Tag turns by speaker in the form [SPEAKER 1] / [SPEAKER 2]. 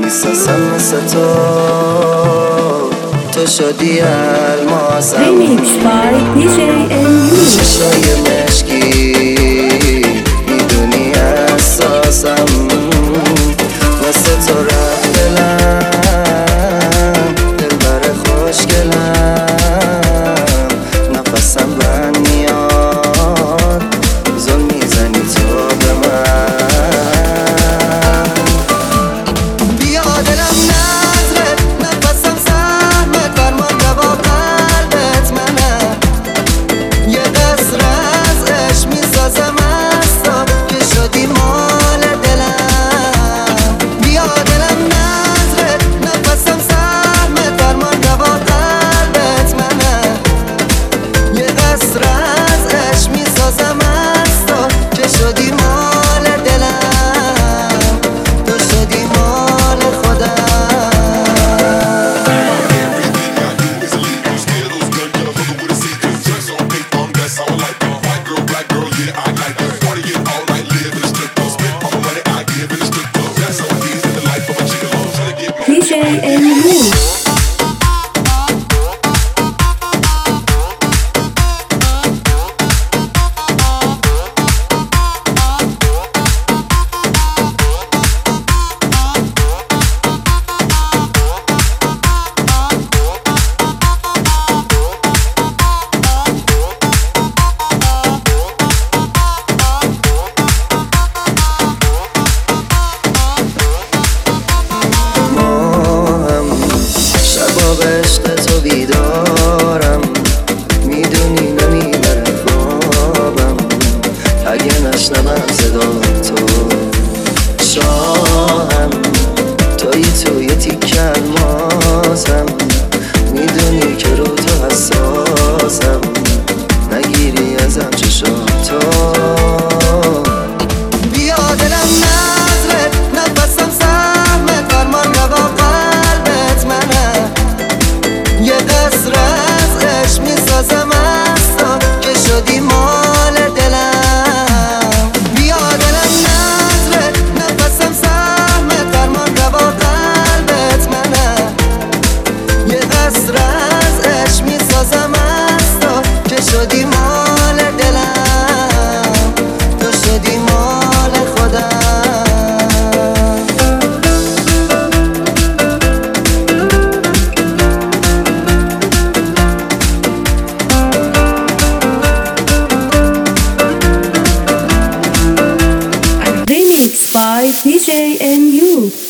[SPEAKER 1] میسازم مثل تو شدی الماسم.
[SPEAKER 2] Remix by DJ NU.
[SPEAKER 1] چشای مشکی میدونی اساسم، واسه تو رفت دلم، دلبر خوشگلم، نفسم بند میاد زل میزنی تو به من. بیا دلم نظرت، نفسم سهمت، فرمان با قلبت منم. یه قصر از عشق میسازم از تو که شدی مال دلم. بیا دلم نظرت، نفسم سهمت، فرمان با قلبت منم. یه قصر از عشق میسازم از تو که شدی مال دلم، تو شدی مال خودم.
[SPEAKER 2] DJ NU.
[SPEAKER 1] با عشق تو بیدارم، میدونی نمیبره خوابم اگه نشنوم صدا تو. شاهم توی تیک الماسم، میدونی که رو تو حساسم، نگیری ازم چشاتو. بیا دلم نظرت، نفسم سهمت، فرمان با قلبت منم. یه قصر از عشق میسازم از تو که شدی مال دلم. بیا دلم نظرت، نفسم سهمت، فرمان با قلبت منم. یه قصر از عشق میسازم از تو که شدی مال دلم، تو شدی مال خودم.
[SPEAKER 2] Remix by DJ NU.